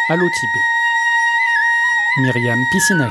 Allo Tibet. Myriam Piscinali.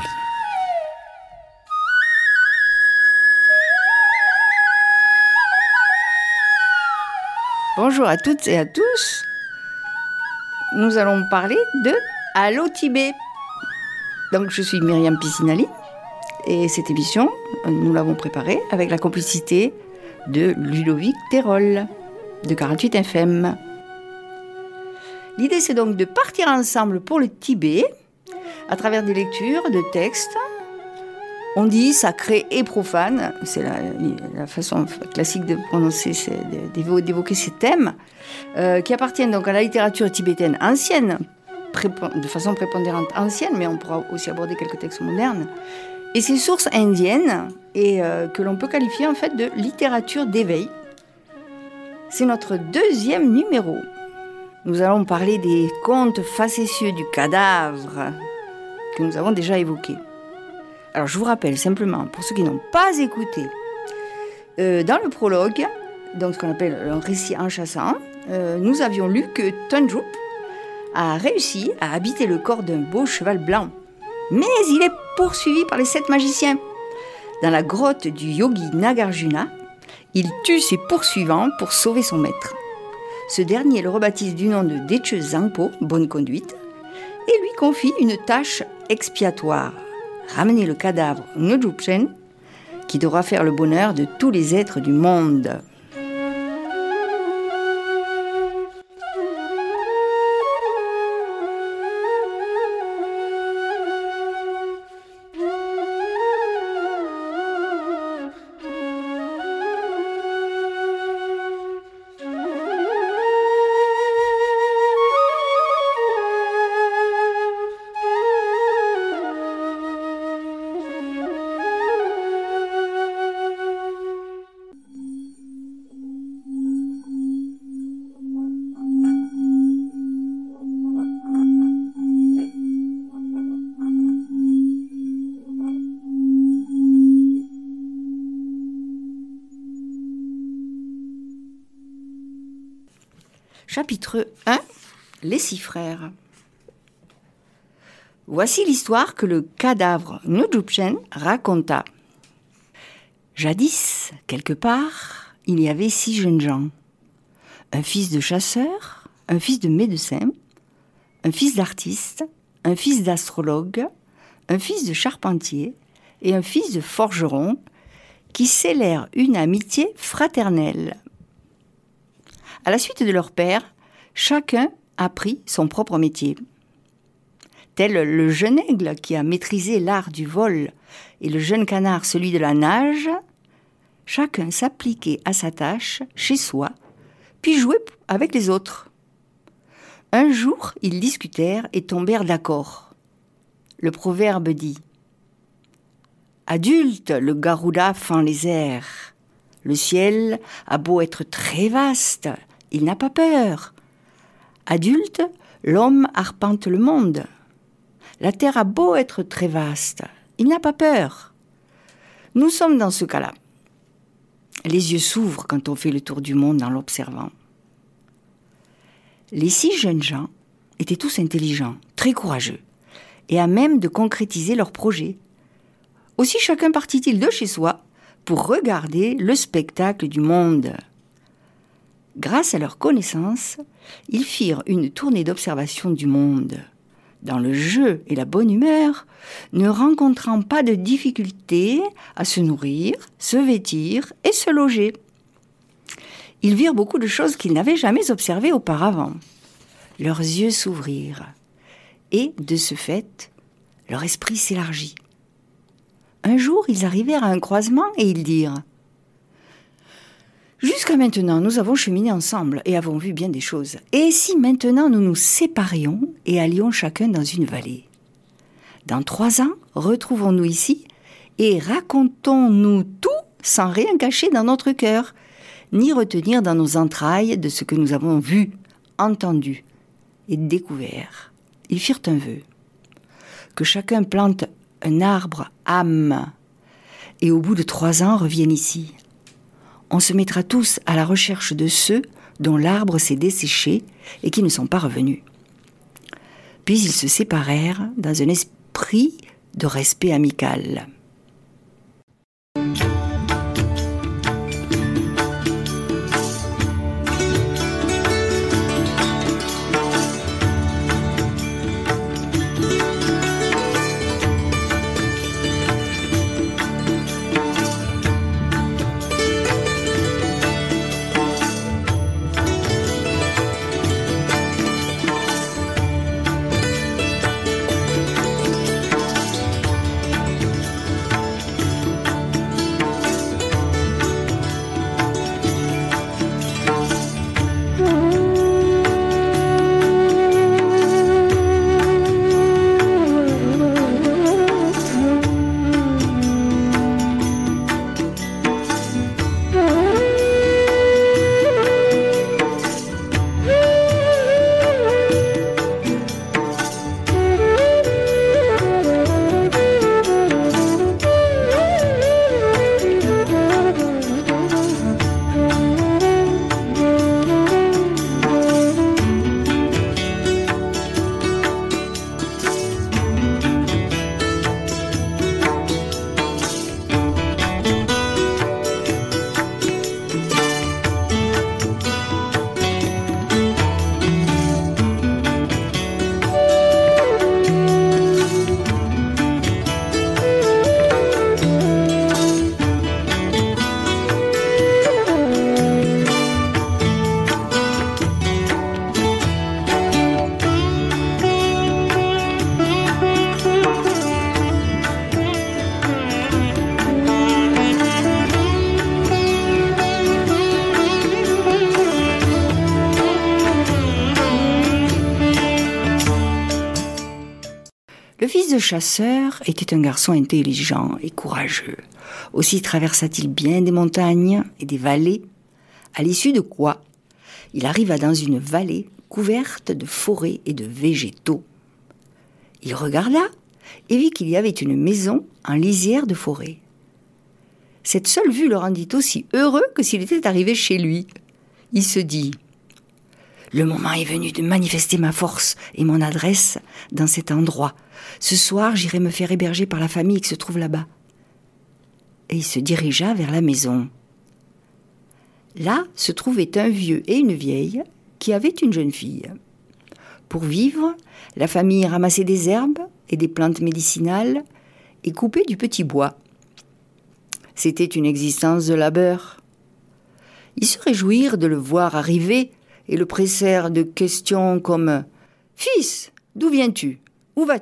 Bonjour à toutes et à tous. Nous allons parler de Allo Tibet. Donc je suis Myriam Piscinali et cette émission, nous l'avons préparée avec la complicité de Ludovic Terol de 48 FM. L'idée c'est donc de partir ensemble pour le Tibet à travers des lectures de textes. On dit sacré et profane, c'est la façon classique de prononcer, d'évoquer ces thèmes, qui appartiennent donc à la littérature tibétaine ancienne, de façon prépondérante ancienne, mais on pourra aussi aborder quelques textes modernes, et ces sources indiennes, et que l'on peut qualifier en fait de littérature d'éveil. C'est notre deuxième numéro. Nous allons parler des contes facétieux du cadavre que nous avons déjà évoqués. Alors je vous rappelle simplement, pour ceux qui n'ont pas écouté, dans le prologue, donc ce qu'on appelle un récit en chassant, nous avions lu que Tundrup a réussi à habiter le corps d'un beau cheval blanc. Mais il est poursuivi par les 7 magiciens. Dans la grotte du yogi Nagarjuna, il tue ses poursuivants pour sauver son maître. Ce dernier le rebaptise du nom de Deche Zangpo, bonne conduite, et lui confie une tâche expiatoire. Ramener le cadavre Ngdrupchen, qui devra faire le bonheur de tous les êtres du monde. Chapitre 1. Les 6 frères. Voici l'histoire que le cadavre Ngdrupchen raconta. Jadis, quelque part, il y avait 6 jeunes gens. Un fils de chasseur, un fils de médecin, un fils d'artiste, un fils d'astrologue, un fils de charpentier et un fils de forgeron qui scellèrent une amitié fraternelle. À la suite de leur père, chacun apprit son propre métier. Tel le jeune aigle qui a maîtrisé l'art du vol et le jeune canard celui de la nage, chacun s'appliquait à sa tâche chez soi, puis jouait avec les autres. Un jour, ils discutèrent et tombèrent d'accord. Le proverbe dit « Adulte, le Garuda fend les airs. Le ciel a beau être très vaste, il n'a pas peur. Adulte, l'homme arpente le monde. La terre a beau être très vaste, il n'a pas peur. Nous sommes dans ce cas-là. Les yeux s'ouvrent quand on fait le tour du monde en l'observant. Les 6 jeunes gens étaient tous intelligents, très courageux, et à même de concrétiser leurs projets. Aussi chacun partit-il de chez soi pour regarder le spectacle du monde. Grâce à leur connaissance, ils firent une tournée d'observation du monde, dans le jeu et la bonne humeur, ne rencontrant pas de difficultés à se nourrir, se vêtir et se loger. Ils virent beaucoup de choses qu'ils n'avaient jamais observées auparavant. Leurs yeux s'ouvrirent, et, de ce fait, leur esprit s'élargit. Un jour, ils arrivèrent à un croisement et ils dirent « Jusqu'à maintenant, nous avons cheminé ensemble et avons vu bien des choses. Et si maintenant nous nous séparions et allions chacun dans une vallée ? Dans 3 ans, retrouvons-nous ici et racontons-nous tout sans rien cacher dans notre cœur, ni retenir dans nos entrailles de ce que nous avons vu, entendu et découvert. » Ils firent un vœu. Que chacun plante un arbre âme et au bout de 3 ans revienne ici. On se mettra tous à la recherche de ceux dont l'arbre s'est desséché et qui ne sont pas revenus. Puis ils se séparèrent dans un esprit de respect amical. Le fils de chasseur était un garçon intelligent et courageux. Aussi traversa-t-il bien des montagnes et des vallées, à l'issue de quoi il arriva dans une vallée couverte de forêts et de végétaux. Il regarda et vit qu'il y avait une maison en lisière de forêt. Cette seule vue le rendit aussi heureux que s'il était arrivé chez lui. Il se dit « Le moment est venu de manifester ma force et mon adresse dans cet endroit. Ce soir, j'irai me faire héberger par la famille qui se trouve là-bas. » Et il se dirigea vers la maison. Là se trouvaient un vieux et une vieille qui avaient une jeune fille. Pour vivre, la famille ramassait des herbes et des plantes médicinales et coupait du petit bois. C'était une existence de labeur. Ils se réjouirent de le voir arriver et le pressèrent de questions comme « Fils, d'où viens-tu ? Où vas-tu ?»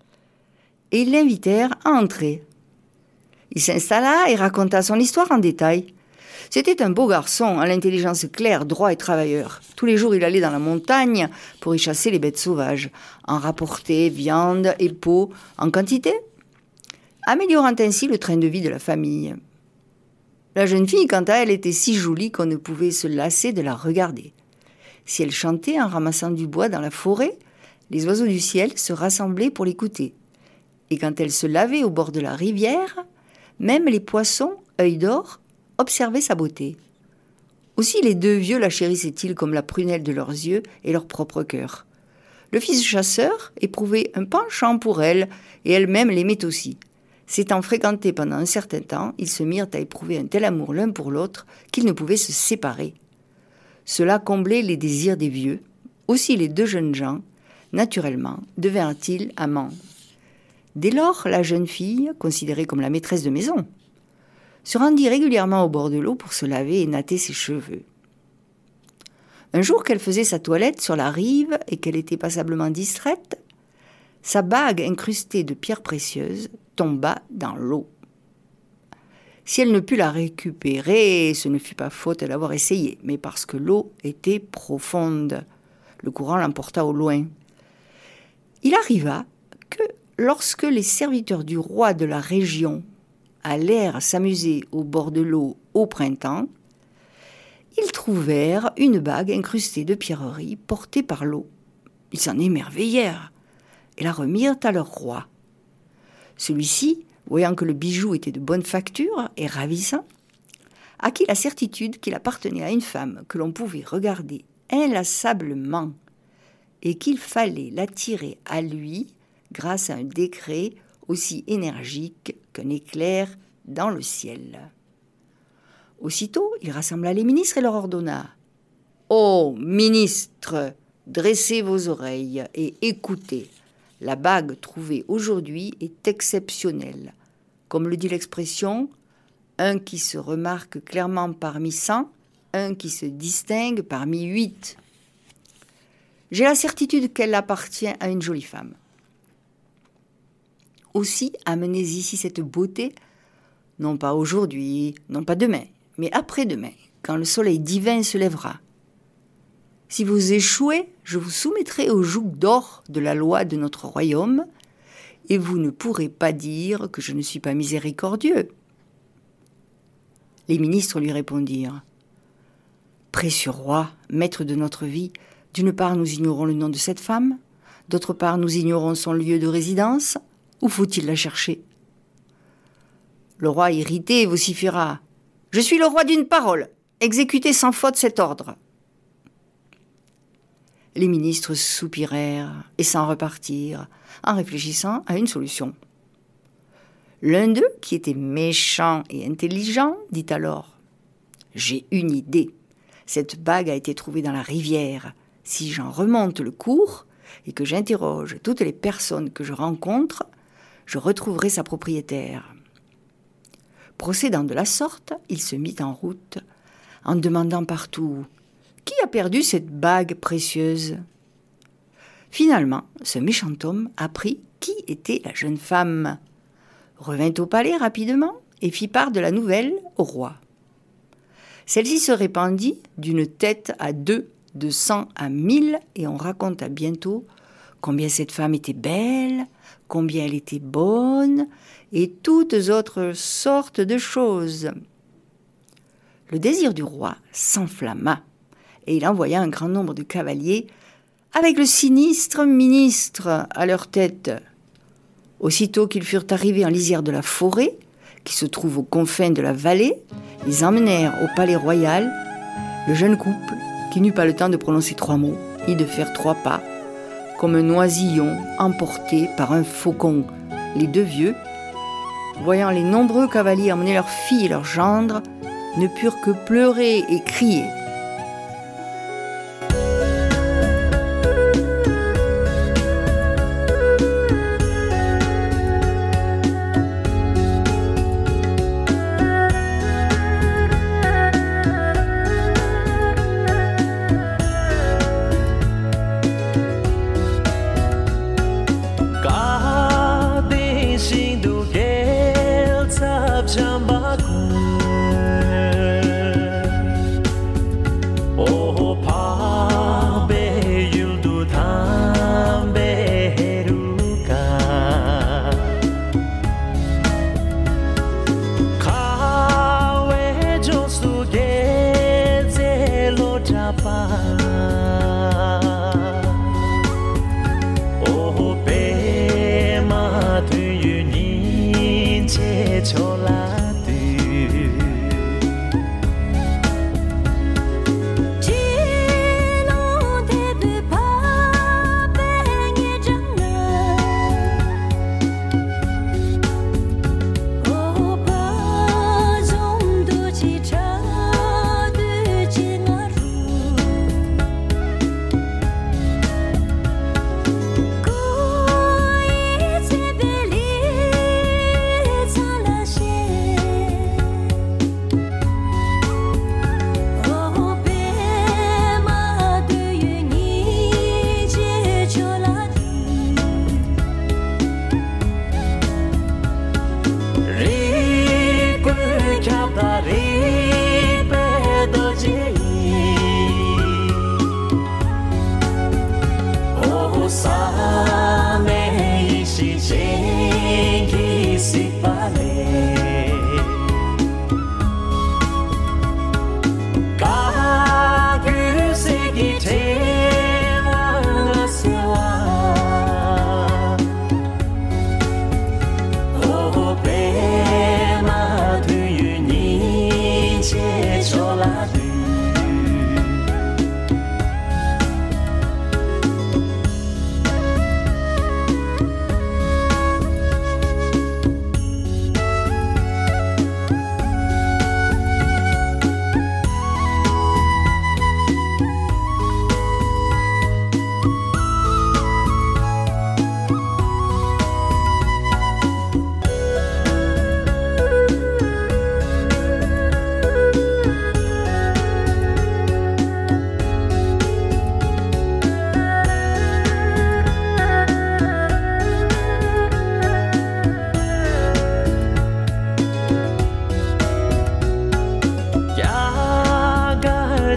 Et ils l'invitèrent à entrer. Il s'installa et raconta son histoire en détail. C'était un beau garçon, à l'intelligence claire, droit et travailleur. Tous les jours, il allait dans la montagne pour y chasser les bêtes sauvages, en rapporter viande et peau en quantité, améliorant ainsi le train de vie de la famille. La jeune fille, quant à elle, était si jolie qu'on ne pouvait se lasser de la regarder. Si elle chantait en ramassant du bois dans la forêt, les oiseaux du ciel se rassemblaient pour l'écouter. Et quand elle se lavait au bord de la rivière, même les poissons, œil d'or, observaient sa beauté. Aussi les deux vieux la chérissaient-ils comme la prunelle de leurs yeux et leur propre cœur. Le fils chasseur éprouvait un penchant pour elle, et elle-même l'aimait aussi. S'étant fréquentés pendant un certain temps, ils se mirent à éprouver un tel amour l'un pour l'autre qu'ils ne pouvaient se séparer. Cela comblait les désirs des vieux. Aussi les deux jeunes gens, naturellement, devinrent-ils amants. Dès lors, la jeune fille, considérée comme la maîtresse de maison, se rendit régulièrement au bord de l'eau pour se laver et natter ses cheveux. Un jour qu'elle faisait sa toilette sur la rive et qu'elle était passablement distraite, sa bague incrustée de pierres précieuses tomba dans l'eau. Si elle ne put la récupérer, ce ne fut pas faute d'avoir essayé, mais parce que l'eau était profonde. Le courant l'emporta au loin. Il arriva que, lorsque les serviteurs du roi de la région allèrent s'amuser au bord de l'eau au printemps, ils trouvèrent une bague incrustée de pierreries portée par l'eau. Ils s'en émerveillèrent et la remirent à leur roi. Celui-ci, voyant que le bijou était de bonne facture et ravissant, acquit la certitude qu'il appartenait à une femme que l'on pouvait regarder inlassablement et qu'il fallait l'attirer à lui grâce à un décret aussi énergique qu'un éclair dans le ciel. Aussitôt, il rassembla les ministres et leur ordonna « Ô ministres, dressez vos oreilles et écoutez. La bague trouvée aujourd'hui est exceptionnelle. Comme le dit l'expression, un qui se remarque clairement parmi 100, un qui se distingue parmi 8. J'ai la certitude qu'elle appartient à une jolie femme. Aussi, amenez ici cette beauté, non pas aujourd'hui, non pas demain, mais après-demain, quand le soleil divin se lèvera. Si vous échouez, je vous soumettrai au joug d'or de la loi de notre royaume, et vous ne pourrez pas dire que je ne suis pas miséricordieux. » Les ministres lui répondirent « Précieux roi, maître de notre vie, d'une part nous ignorons le nom de cette femme, d'autre part nous ignorons son lieu de résidence, où faut-il la chercher ?» Le roi irrité vociféra « Je suis le roi d'une parole, exécutez sans faute cet ordre. » Les ministres soupirèrent et s'en repartirent en réfléchissant à une solution. L'un d'eux, qui était méchant et intelligent, dit alors « J'ai une idée. Cette bague a été trouvée dans la rivière. Si j'en remonte le cours et que j'interroge toutes les personnes que je rencontre, je retrouverai sa propriétaire. » Procédant de la sorte, il se mit en route en demandant partout « Qui a perdu cette bague précieuse ?» Finalement, ce méchant homme apprit qui était la jeune femme, revint au palais rapidement et fit part de la nouvelle au roi. Celle-ci se répandit d'une tête à deux, de 100 à 1000, et on raconta bientôt combien cette femme était belle, combien elle était bonne, et toutes autres sortes de choses. Le désir du roi s'enflamma, et il envoya un grand nombre de cavaliers avec le sinistre ministre à leur tête. Aussitôt qu'ils furent arrivés en lisière de la forêt, qui se trouve aux confins de la vallée, ils emmenèrent au palais royal le jeune couple qui n'eut pas le temps de prononcer 3 mots, ni de faire 3 pas, comme un oisillon emporté par un faucon. Les 2 vieux, voyant les nombreux cavaliers emmener leurs filles et leurs gendres, ne purent que pleurer et crier.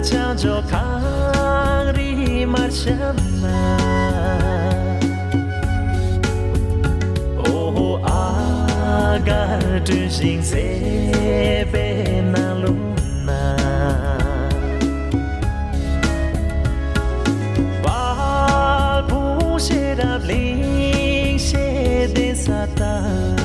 창조 강리 마르샤나 오 아가 드신 세베나 루나 발부시라 링시된 사타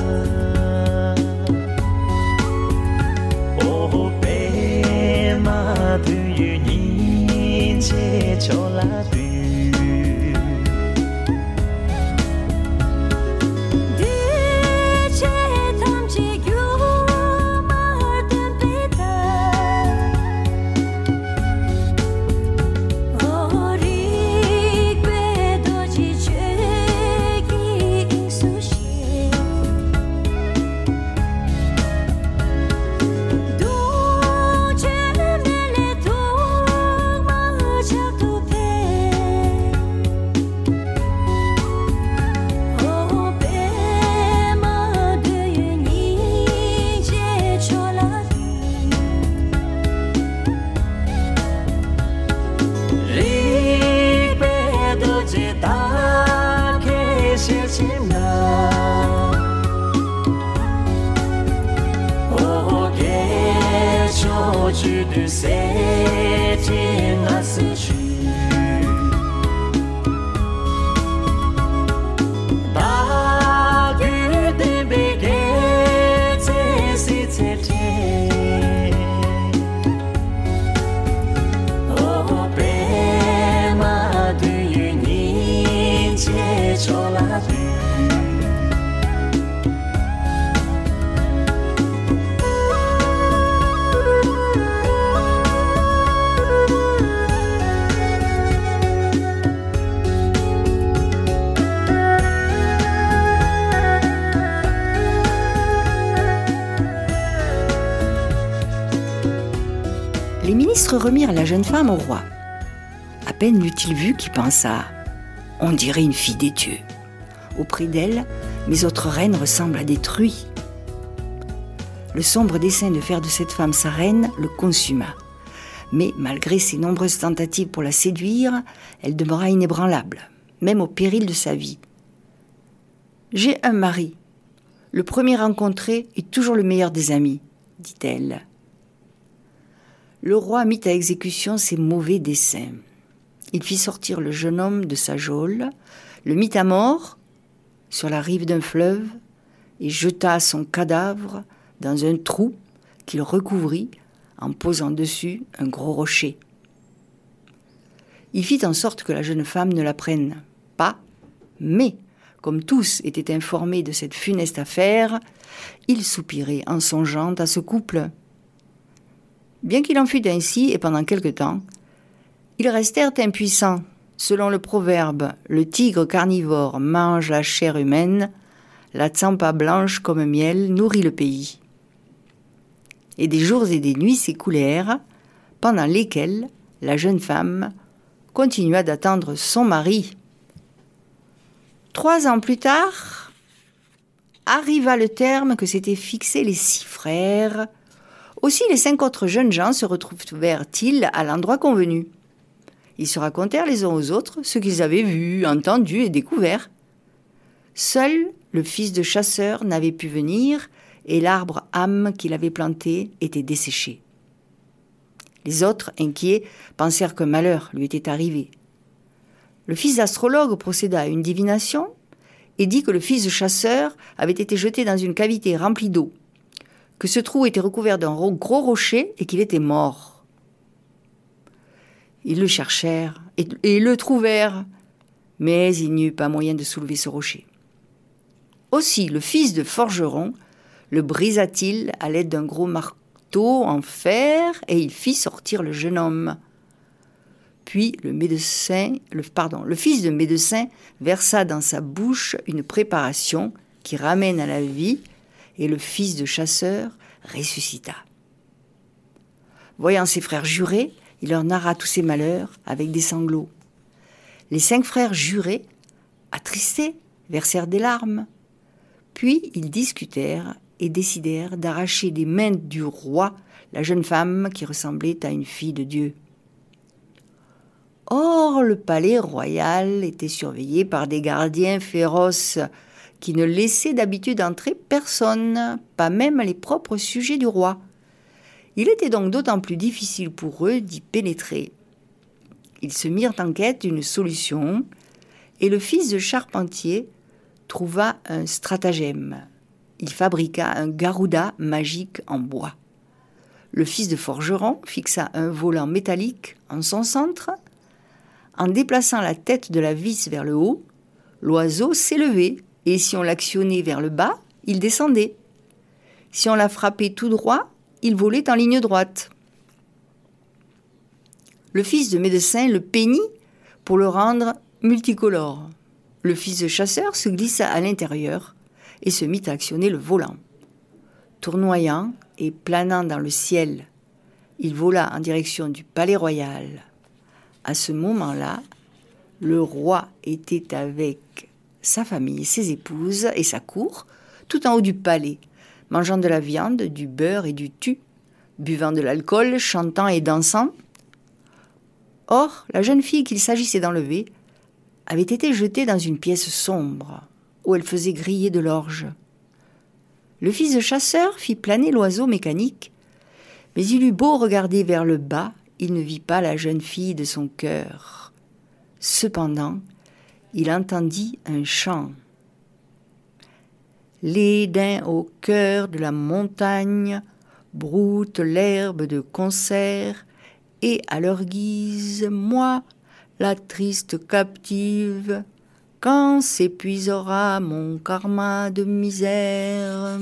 cho lá vue đi che tham chỉ yêu mà tên bé ta ori quê đôi chỉ chơi kỹ sushi du che mele tu mà chắc tu tu de cette nasse ba gu de bege c'est oh be ma de ni che cho la Les ministres remirent la jeune femme au roi. À peine l'eut-il vue qu'il pensa « On dirait une fille des dieux. Auprès d'elle, mes autres reines ressemblent à des truies. » Le sombre dessein de faire de cette femme sa reine le consuma. Mais malgré ses nombreuses tentatives pour la séduire, elle demeura inébranlable, même au péril de sa vie. « J'ai un mari. Le premier rencontré est toujours le meilleur des amis, » dit-elle. Le roi mit à exécution ses mauvais desseins. Il fit sortir le jeune homme de sa geôle, le mit à mort sur la rive d'un fleuve et jeta son cadavre dans un trou qu'il recouvrit en posant dessus un gros rocher. Il fit en sorte que la jeune femme ne l'apprenne pas, mais comme tous étaient informés de cette funeste affaire, il soupirait en songeant à ce couple. Bien qu'il en fût ainsi, et pendant quelque temps, ils restèrent impuissants. Selon le proverbe, le tigre carnivore mange la chair humaine, la tsampa blanche comme miel nourrit le pays. Et des jours et des nuits s'écoulèrent, pendant lesquels la jeune femme continua d'attendre son mari. 3 ans plus tard, arriva le terme que s'étaient fixés les 6 frères. Aussi les 5 autres jeunes gens se retrouvèrent-ils à l'endroit convenu. Ils se racontèrent les uns aux autres ce qu'ils avaient vu, entendu et découvert. Seul le fils de chasseur n'avait pu venir et l'arbre âme qu'il avait planté était desséché. Les autres, inquiets, pensèrent qu'un malheur lui était arrivé. Le fils d'astrologue procéda à une divination et dit que le fils de chasseur avait été jeté dans une cavité remplie d'eau, que ce trou était recouvert d'un gros rocher et qu'il était mort. Ils le cherchèrent et le trouvèrent, mais il n'y eut pas moyen de soulever ce rocher. Aussi, le fils de forgeron le brisa-t-il à l'aide d'un gros marteau en fer et il fit sortir le jeune homme. Puis le fils de médecin versa dans sa bouche une préparation qui ramène à la vie et le fils de chasseur ressuscita. Voyant ses frères jurer, il leur narra tous ses malheurs avec des sanglots. Les 5 frères jurés, attristés, versèrent des larmes. Puis ils discutèrent et décidèrent d'arracher des mains du roi la jeune femme qui ressemblait à une fille de Dieu. Or, le palais royal était surveillé par des gardiens féroces qui ne laissaient d'habitude entrer personne, pas même les propres sujets du roi. Il était donc d'autant plus difficile pour eux d'y pénétrer. Ils se mirent en quête d'une solution et le fils de charpentier trouva un stratagème. Il fabriqua un garouda magique en bois. Le fils de forgeron fixa un volant métallique en son centre. En déplaçant la tête de la vis vers le haut, l'oiseau s'élevait et si on l'actionnait vers le bas, il descendait. Si on la frappait tout droit, il volait en ligne droite. Le fils de médecin le peignit pour le rendre multicolore. Le fils de chasseur se glissa à l'intérieur et se mit à actionner le volant. Tournoyant et planant dans le ciel, il vola en direction du palais royal. À ce moment-là, le roi était avec sa famille, ses épouses et sa cour, tout en haut du palais, mangeant de la viande, du beurre et du thu, buvant de l'alcool, chantant et dansant. Or, la jeune fille qu'il s'agissait d'enlever avait été jetée dans une pièce sombre, où elle faisait griller de l'orge. Le fils de chasseur fit planer l'oiseau mécanique, mais il eut beau regarder vers le bas, il ne vit pas la jeune fille de son cœur. Cependant, il entendit un chant. Les daims au cœur de la montagne broutent l'herbe de concert, et à leur guise, moi, la triste captive, quand s'épuisera mon karma de misère.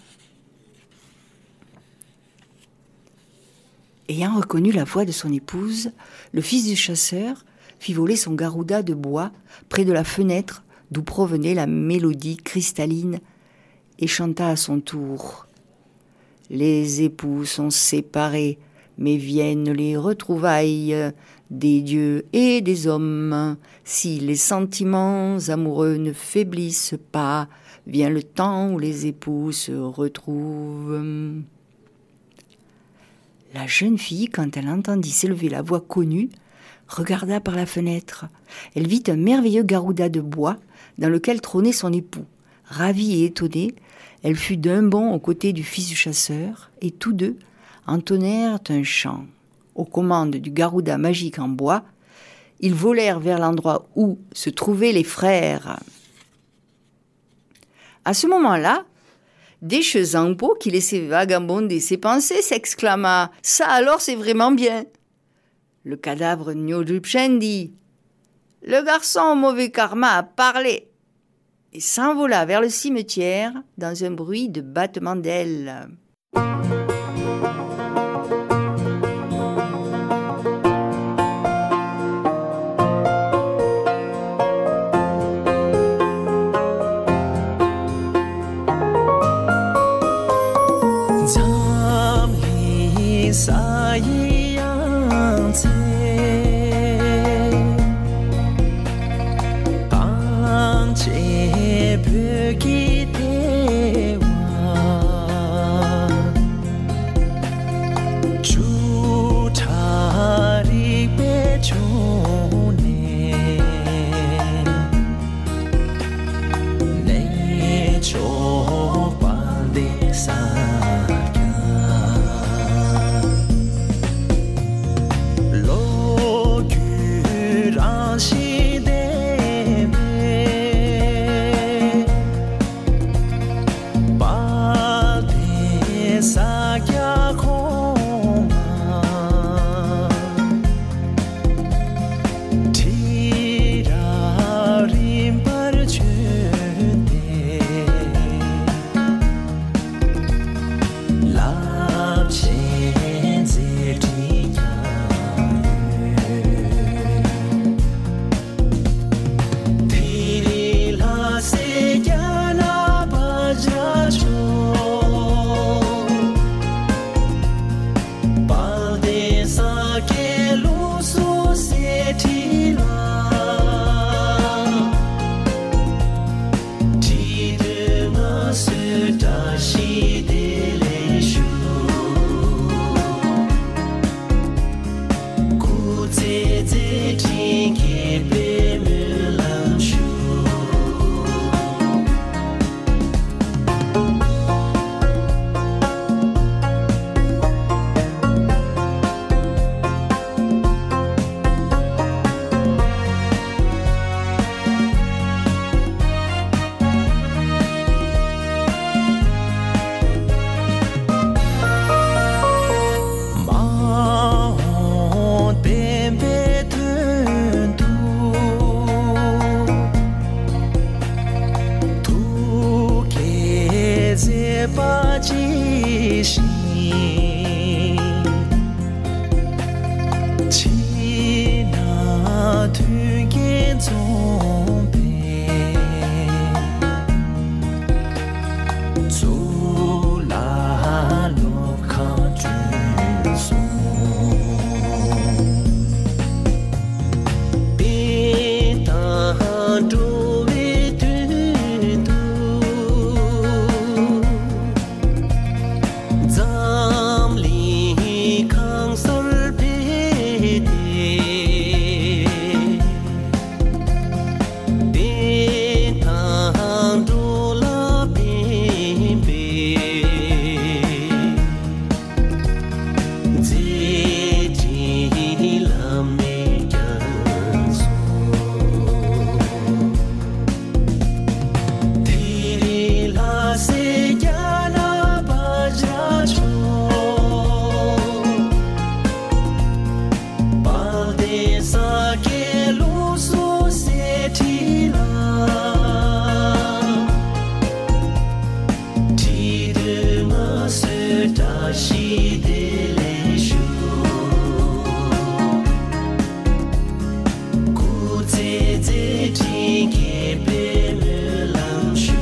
Ayant reconnu la voix de son épouse, le fils du chasseur fit voler son garouda de bois près de la fenêtre d'où provenait la mélodie cristalline et chanta à son tour. Les époux sont séparés, mais viennent les retrouvailles des dieux et des hommes. Si les sentiments amoureux ne faiblissent pas, vient le temps où les époux se retrouvent. La jeune fille, quand elle entendit s'élever la voix connue, regarda par la fenêtre. Elle vit un merveilleux garouda de bois dans lequel trônait son époux. Ravie et étonnée, elle fut d'un bond aux côtés du fils du chasseur, et tous deux entonnèrent un chant. Aux commandes du garouda magique en bois, ils volèrent vers l'endroit où se trouvaient les frères. À ce moment-là, Deschezampo, qui laissait vagabonder ses pensées, s'exclama « Ça alors, c'est vraiment bien !» Le cadavre Nyodrupchen dit « Le garçon au mauvais karma a parlé !» et s'envola vers le cimetière dans un bruit de battement d'ailes. 지나들게 좀배 졸라로 가주소 비단도에 들도 잠리 강설배대 비단도라 빈배 제지람내 견소 디리라세 야나 바자초 발데사 게루소 세티라 디드마스 다시 들레슈 구제제지게 베멜랑슈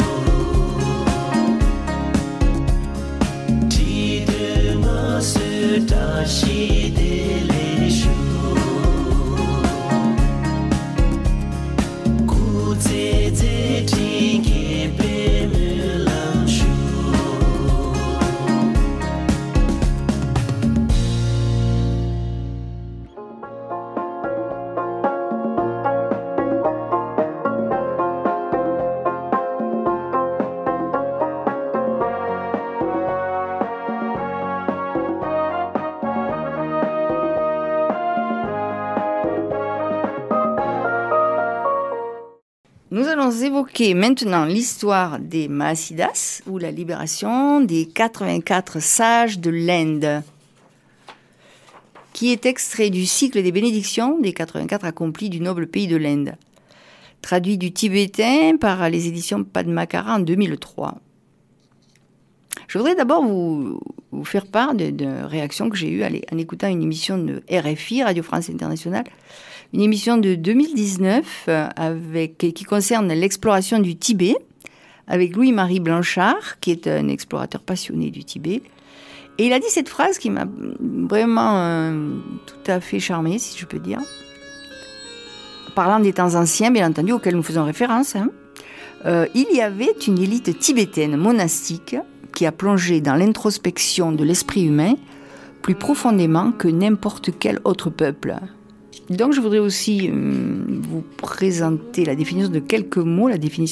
디드마스 다시 들레슈 구제제지게 베멜랑슈 Nous allons évoquer maintenant l'histoire des Mahasiddhas ou la libération des 84 sages de l'Inde, qui est extrait du cycle des bénédictions des 84 accomplis du noble pays de l'Inde, traduit du tibétain par les éditions Padmakara en 2003. Je voudrais d'abord vous faire part de réactions que j'ai eues en écoutant une émission de RFI, Radio France Internationale, une émission de 2019 qui concerne l'exploration du Tibet, avec Louis-Marie Blanchard, qui est un explorateur passionné du Tibet. Et il a dit cette phrase qui m'a vraiment tout à fait charmée, si je peux dire. Parlant des temps anciens, bien entendu, auxquels nous faisons référence, il y avait une élite tibétaine monastique qui a plongé dans l'introspection de l'esprit humain plus profondément que n'importe quel autre peuple. Donc je voudrais aussi vous présenter la définition de quelques mots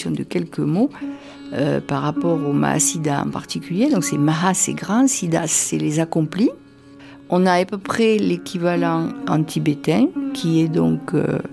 par rapport au Mahasiddha en particulier. Donc c'est Maha, c'est grand, Siddhas, c'est les accomplis. On a à peu près l'équivalent en tibétain, qui est donc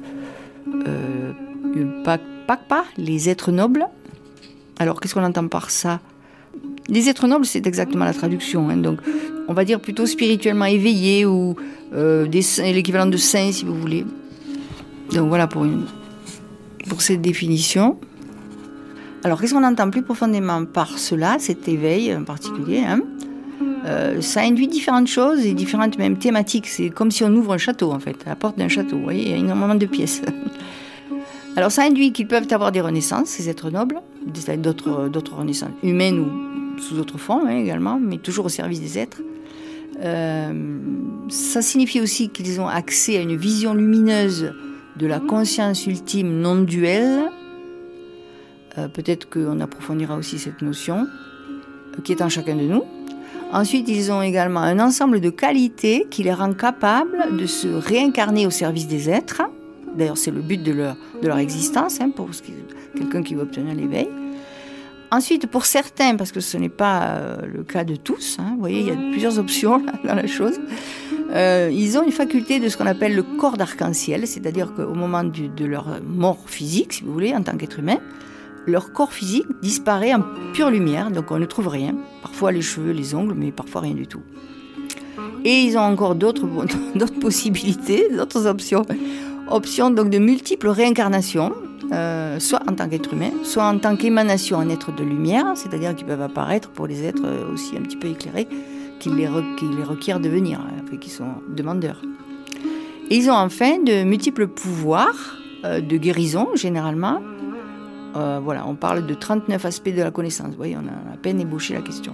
Pakpa, les êtres nobles. Alors qu'est-ce qu'on entend par ça ? Les êtres nobles, c'est exactement la traduction. Donc on va dire plutôt spirituellement éveillés ou l'équivalent de saint, si vous voulez. Donc voilà pour cette définition. Alors qu'est-ce qu'on entend plus profondément par cela, cet éveil en particulier, ça induit différentes choses et différentes même thématiques. C'est comme si on ouvre un château, en fait, à la porte d'un château. Vous voyez, il y a énormément de pièces. Alors ça induit qu'ils peuvent avoir des renaissances, ces êtres nobles, d'autres renaissances humaines ou sous autres formes également, mais toujours au service des êtres. Ça signifie aussi qu'ils ont accès à une vision lumineuse de la conscience ultime non duelle. Peut-être qu'on approfondira aussi cette notion qui est en chacun de nous. Ensuite, ils ont également un ensemble de qualités qui les rend capables de se réincarner au service des êtres. D'ailleurs, c'est le but de leur existence, pour quelqu'un qui veut obtenir l'éveil. Ensuite, pour certains, parce que ce n'est pas le cas de tous, vous voyez, il y a plusieurs options là, dans la chose, ils ont une faculté de ce qu'on appelle le corps d'arc-en-ciel, c'est-à-dire qu'au moment de leur mort physique, si vous voulez, en tant qu'être humain, leur corps physique disparaît en pure lumière, donc on ne trouve rien, parfois les cheveux, les ongles, mais parfois rien du tout. Et ils ont encore d'autres possibilités, d'autres options donc de multiples réincarnations, soit en tant qu'être humain, soit en tant qu'émanation en être de lumière, c'est-à-dire qu'ils peuvent apparaître pour les êtres aussi un petit peu éclairés, qui les requièrent de venir, qui sont demandeurs. Et ils ont enfin de multiples pouvoirs de guérison, généralement. Voilà, on parle de 39 aspects de la connaissance. Vous voyez, on a à peine ébauché la question.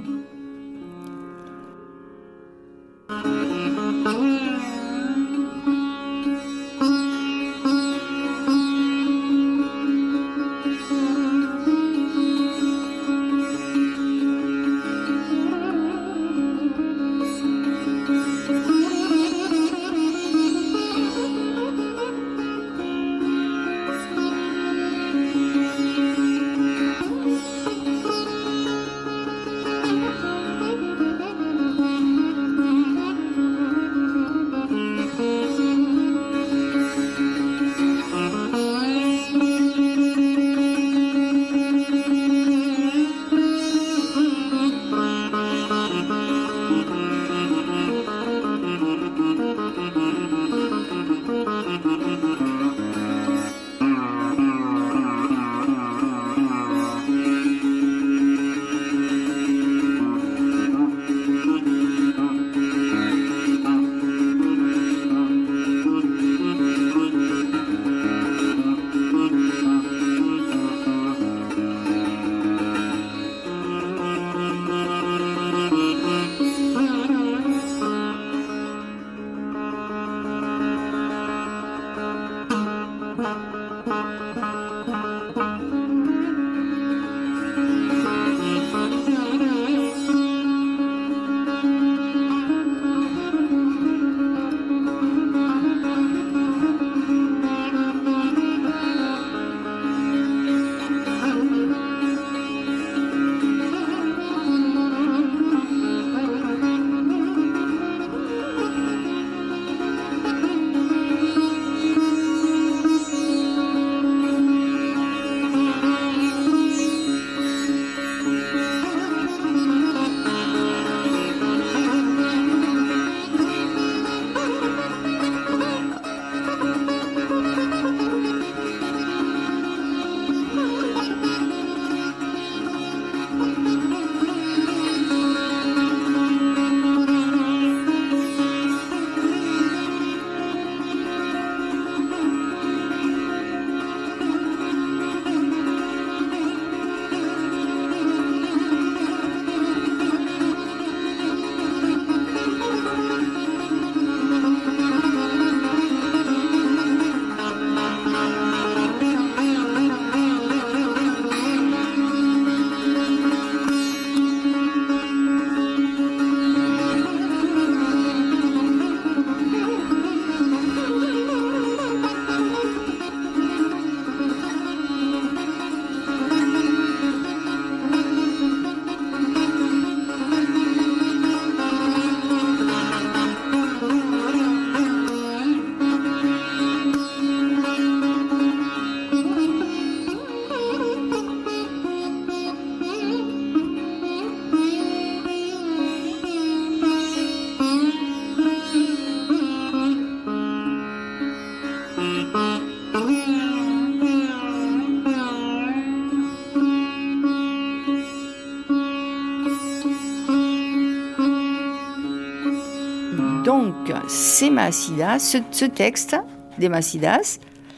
Donc, ces Mahasiddhas, ce texte des Mahasiddhas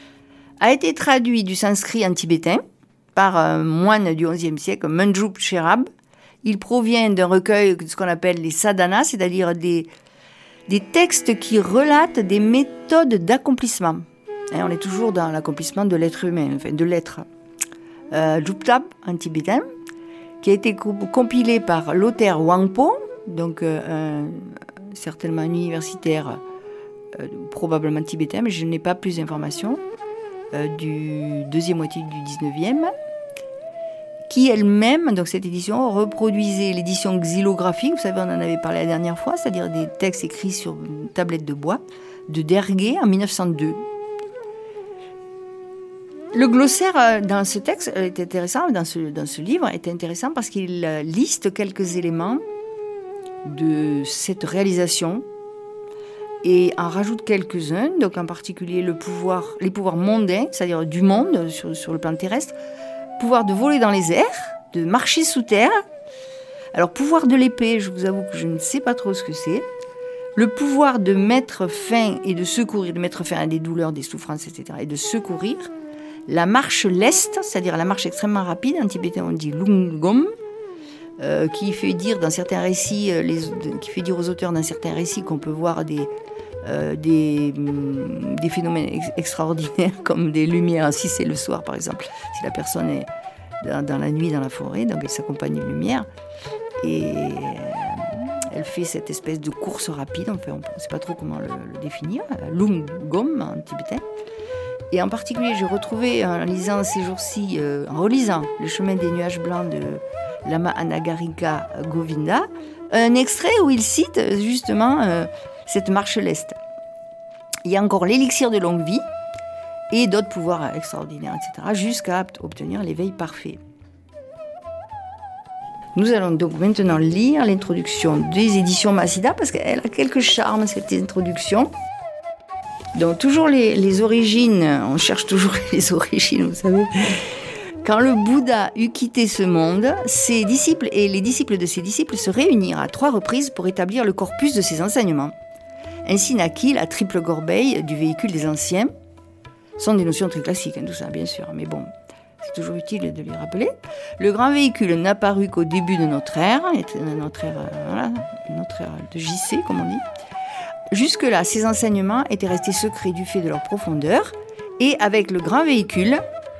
a été traduit du sanskrit en tibétain par un moine du XIe siècle, Manjup Sherab. Il provient d'un recueil de ce qu'on appelle les sadhanas, c'est-à-dire des textes qui relatent des méthodes d'accomplissement. Et on est toujours dans l'accomplissement de l'être humain, enfin de l'être. Juptab en tibétain, qui a été compilé par Lothaire Wangpo, donc certainement un universitaire, probablement tibétain, mais je n'ai pas plus d'informations, du deuxième moitié du 19e, qui elle-même, donc cette édition, reproduisait l'édition xylographique, vous savez, on en avait parlé la dernière fois, c'est-à-dire des textes écrits sur une tablette de bois, de Dergué en 1902. Le glossaire dans ce texte est intéressant, dans ce livre est intéressant parce qu'il liste quelques éléments de cette réalisation et en rajoute quelques-uns, donc en particulier les pouvoirs mondains, c'est-à-dire du monde sur le plan terrestre, pouvoir de voler dans les airs, de marcher sous terre. Alors pouvoir de l'épée, je vous avoue que je ne sais pas trop ce que c'est. Le pouvoir de mettre fin et de secourir, de mettre fin à des douleurs, des souffrances, etc., et de secourir. La marche leste, c'est-à-dire la marche extrêmement rapide, en tibétain on dit lungom, qui fait dire dans certains récits, qui fait dire aux auteurs dans certains récits qu'on peut voir des phénomènes extraordinaires comme des lumières, si c'est le soir par exemple, si la personne est dans la nuit dans la forêt, donc elle s'accompagne d'une lumière, et elle fait cette espèce de course rapide, enfin, on ne sait pas trop comment le définir, lungom en tibétain. Et en particulier, j'ai retrouvé en lisant ces jours-ci, en relisant Le chemin des nuages blancs de Lama Anagarika Govinda, un extrait où il cite justement cette marche leste. Il y a encore l'élixir de longue vie et d'autres pouvoirs extraordinaires, etc., jusqu'à obtenir l'éveil parfait. Nous allons donc maintenant lire l'introduction des éditions Mahasiddha, parce qu'elle a quelques charmes, cette introduction. Donc toujours les origines, on cherche toujours les origines, vous savez. Quand le Bouddha eut quitté ce monde, ses disciples et les disciples de ses disciples se réunirent à 3 reprises pour établir le corpus de ses enseignements. Ainsi naquit la triple corbeille du véhicule des anciens. Ce sont des notions très classiques, tout ça, bien sûr, mais bon, c'est toujours utile de les rappeler. Le grand véhicule n'apparut qu'au début de notre ère de JC, comme on dit. Jusque-là, ces enseignements étaient restés secrets du fait de leur profondeur, et avec le grand véhicule,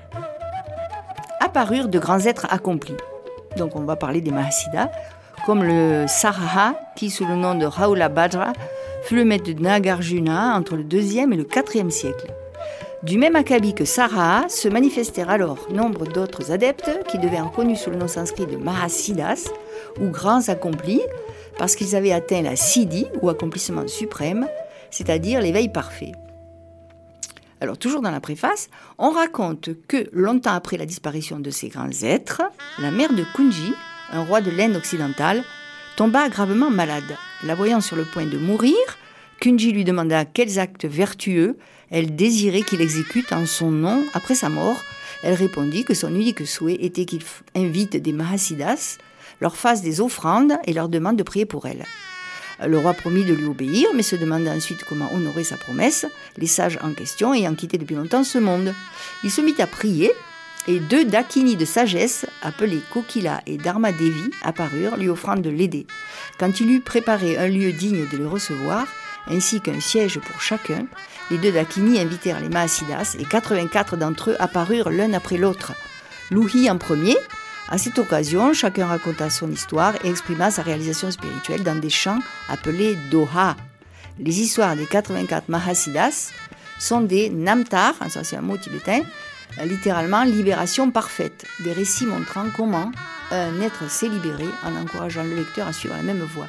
apparurent de grands êtres accomplis. Donc on va parler des Mahasiddhas, comme le Saraha, qui sous le nom de Rahula Bhadra, fut le maître de Nagarjuna entre le 2e et le 4e siècle. Du même acabit que Saraha, se manifestèrent alors nombre d'autres adeptes qui devinrent connus sous le nom sanskrit de Mahasiddhas, ou grands accomplis, parce qu'ils avaient atteint la siddhi, ou accomplissement suprême, c'est-à-dire l'éveil parfait. Alors, toujours dans la préface, on raconte que, longtemps après la disparition de ces grands êtres, la mère de Kunji, un roi de l'Inde occidentale, tomba gravement malade. La voyant sur le point de mourir, Kunji lui demanda quels actes vertueux elle désirait qu'il exécute en son nom après sa mort. Elle répondit que son unique souhait était qu'il invite des Mahasiddhas, leur fasse des offrandes et leur demande de prier pour elle. Le roi promit de lui obéir, mais se demanda ensuite comment honorer sa promesse, les sages en question ayant quitté depuis longtemps ce monde. Il se mit à prier, et 2 dakinis de sagesse, appelés Kokila et Dharmadevi, apparurent, lui offrant de l'aider. Quand il eut préparé un lieu digne de les recevoir, ainsi qu'un siège pour chacun, les 2 dakinis invitèrent les Mahasiddhas, et 84 d'entre eux apparurent l'un après l'autre. Louhi en premier. À cette occasion, chacun raconta son histoire et exprima sa réalisation spirituelle dans des chants appelés doha. Les histoires des 84 Mahasiddhas sont des namtar, ça c'est un mot tibétain, littéralement libération parfaite, des récits montrant comment un être s'est libéré en encourageant le lecteur à suivre la même voie.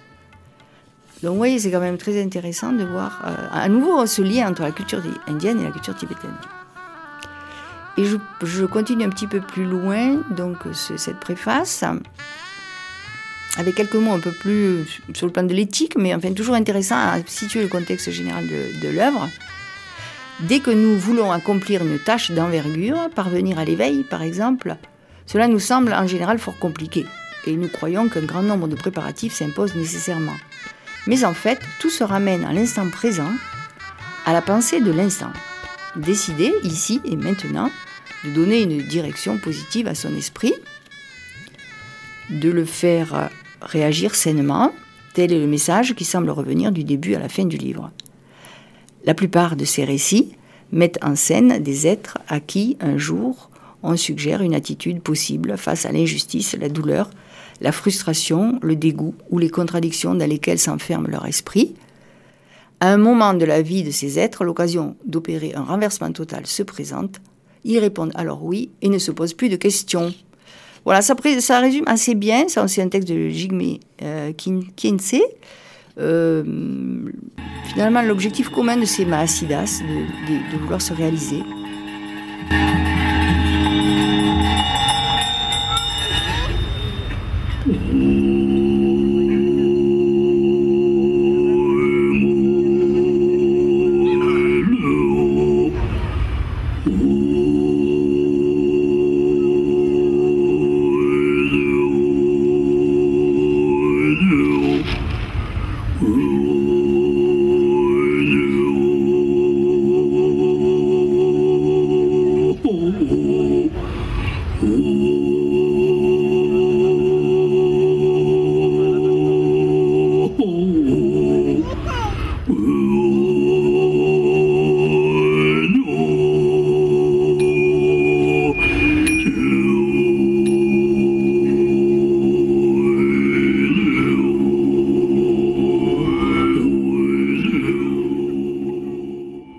Donc vous voyez, c'est quand même très intéressant de voir à nouveau ce lien entre la culture indienne et la culture tibétaine. Et je continue un petit peu plus loin, donc cette préface, avec quelques mots un peu plus sur le plan de l'éthique, mais enfin toujours intéressant à situer le contexte général de l'œuvre. Dès que nous voulons accomplir une tâche d'envergure, parvenir à l'éveil par exemple, cela nous semble en général fort compliqué, et nous croyons qu'un grand nombre de préparatifs s'imposent nécessairement. Mais en fait, tout se ramène à l'instant présent, à la pensée de l'instant. Décider, ici et maintenant, de donner une direction positive à son esprit, de le faire réagir sainement, tel est le message qui semble revenir du début à la fin du livre. La plupart de ces récits mettent en scène des êtres à qui, un jour, on suggère une attitude possible face à l'injustice, la douleur, la frustration, le dégoût ou les contradictions dans lesquelles s'enferme leur esprit. À un moment de la vie de ces êtres, l'occasion d'opérer un renversement total se présente. Ils répondent alors oui et ne se posent plus de questions. Voilà, ça résume assez bien, ça c'est un texte de Jigme Khyentse. Finalement, l'objectif commun de ces Mahasiddhas, de vouloir se réaliser.